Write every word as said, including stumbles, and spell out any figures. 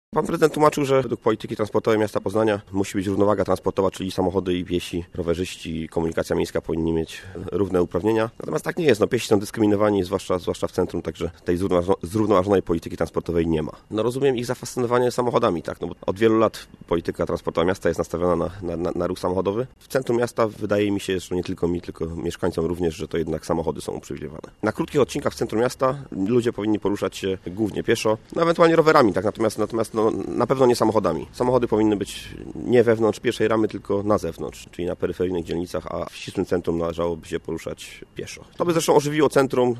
Pan prezydent tłumaczył, że według polityki transportowej miasta Poznania musi być równowaga transportowa, czyli samochody i piesi, rowerzyści, komunikacja miejska powinni mieć równe uprawnienia. Natomiast tak nie jest. No, piesi są dyskryminowani, zwłaszcza, zwłaszcza w centrum, także tej zrównoważonej polityki transportowej nie ma. No, rozumiem ich zafascynowanie samochodami, tak, no bo od wielu lat polityka transportowa miasta jest nastawiona na, na, na, na ruch samochodowy. W centrum miasta wydaje mi się, że nie tylko mi, tylko mieszkańcom również, że to jednak samochody są uprzywilejowane. Na krótkich odcinkach w centrum miasta ludzie powinni poruszać się głównie pieszo, no ewentualnie rowerami, tak, natomiast, natomiast no, na pewno nie samochodami. Samochody powinny być nie wewnątrz pierwszej ramy, tylko na zewnątrz, czyli na peryferyjnych dzielnicach, a w ścisłym centrum należałoby się poruszać pieszo. To by zresztą ożywiło centrum,